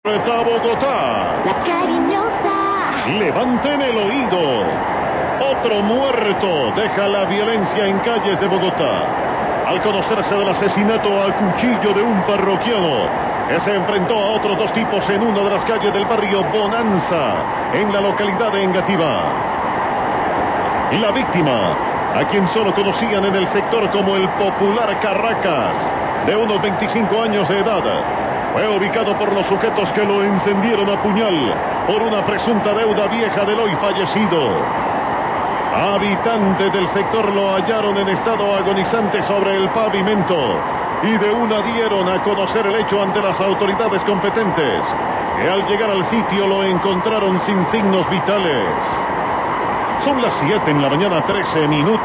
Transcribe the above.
Bogotá. La cariñosa. Levanten el oído. Otro muerto deja la violencia en calles de Bogotá. Al conocerse del asesinato a cuchillo de un parroquiano, que se enfrentó a otros dos tipos en una de las calles del barrio Bonanza, en la localidad de Engativá. La víctima, a quien solo conocían en el sector como el popular Carracas, de unos 25 años de edad, fue ubicado por los sujetos que lo encendieron a puñal por una presunta deuda vieja del hoy fallecido. Habitantes del sector lo hallaron en estado agonizante sobre el pavimento y de una dieron a conocer el hecho ante las autoridades competentes, que al llegar al sitio lo encontraron sin signos vitales. Son las 7 en la mañana, 13 minutos.